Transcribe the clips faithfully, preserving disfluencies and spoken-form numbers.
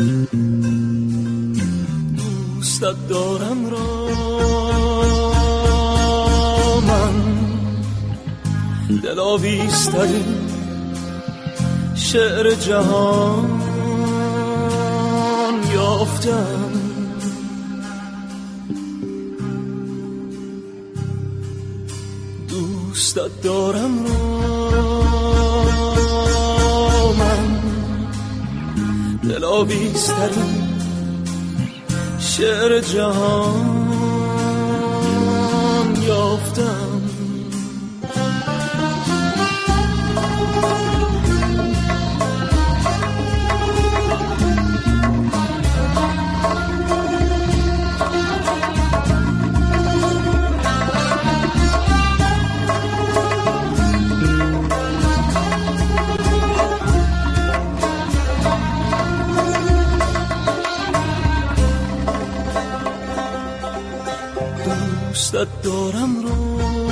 دوستت دارم را من دلاویزترین شعر جهان یافتم. دوستت دارم را من دلاویزترین شعر جهان یافتم. دوستت دارم را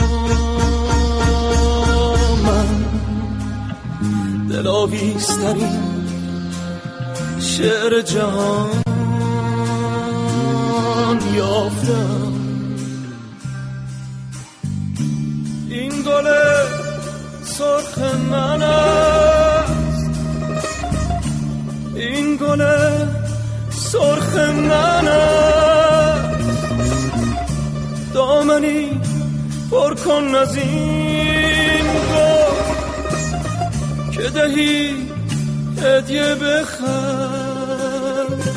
من دلاویزترین شعر جهان یافتم. این گل سرخ من است، این گل سرخ من است، دامنی پر کن از این گل که دهی هدیه بخر،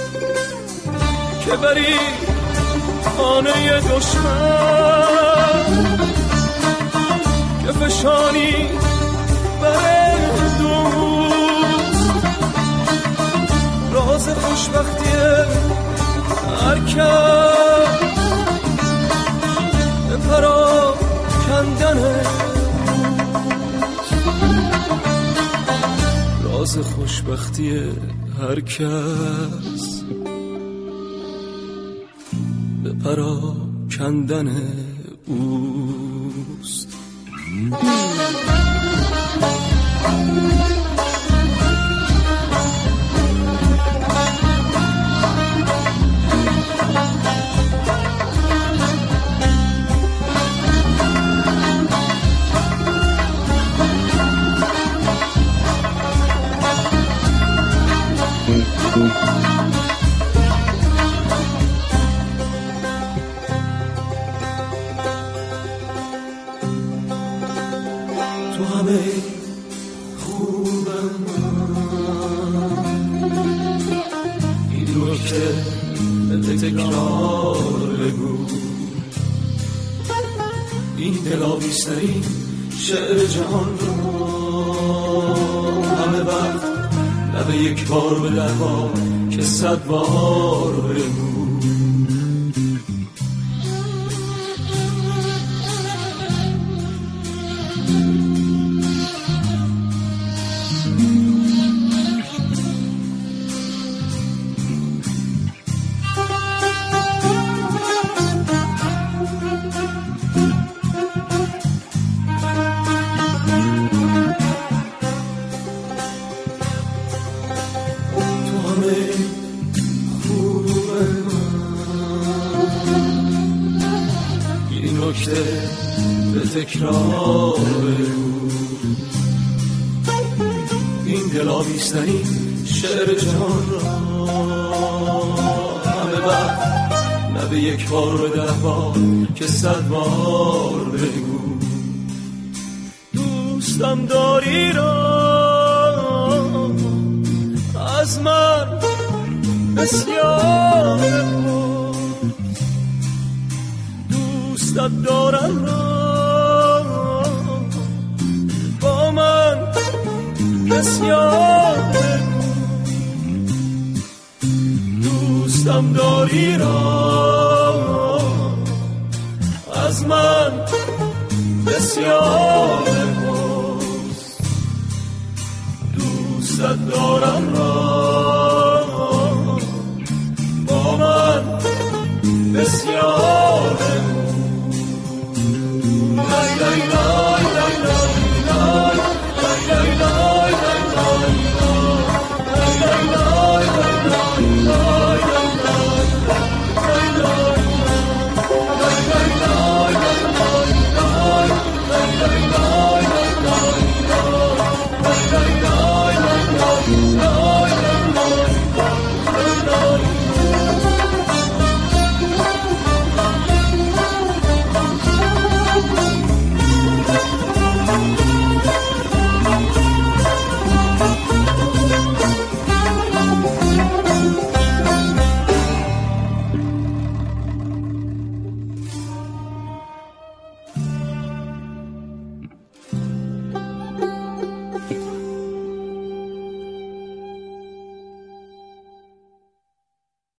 که بری خانه دشمن، که فشانی بر دوست راز خوشبختی هر کس، به پرا کندن راز خوشبختی هر کس، به پرا کندن اوست. تو همه خوبم این نکته به تکرار بگو، این دلاویزترین شعر جهان رو همه وقت نه به یک بار به ده بار که صد بار بگو. به تکرار بگو، این دلاویزترین شعر جهان را همه وقت نه به یک بار به ده بار که صد بار بگو. دوستم داری را از من بسیار بپرس، دوستت دارم را با من بسیار بگو. دوستم داری را از من بسیار بپرس، دوستت دارم را